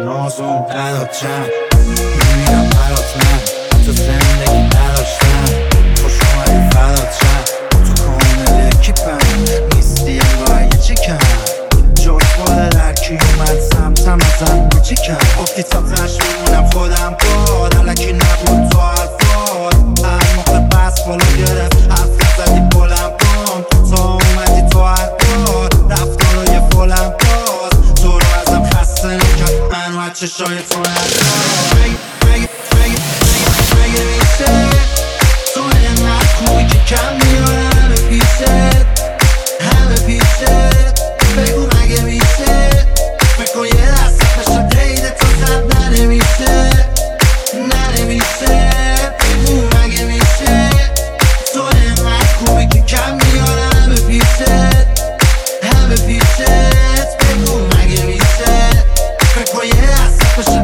نازم نداشتم میمیرم برات من تو زندگی نداشتم خوش اومدی فدات شم تو کامل اکیپم نیستی انگاه یه چیکم جاش بالا درکی اومد سمتم ازم یه چیکم گفتی تا تش میمونم خودم باد علکی نبود تو حرفات هر موقع بس بالا گرفت حرف نزدی بلند کن تا اومدی تو هر بار رفتارای فلم باز تو رو ازم خسته نکرد منو از چشای تو مگه میشه تو اینقدر خوبی که کم میاره همه پیست بگو مگه میشه فکر کن یه دسته بشه قید تو زد ننویسه بگو مگه میشه تو اینقدر خوبی که کم میاره همه پیست بگو مگه میشه فکر کن یه دسته بشه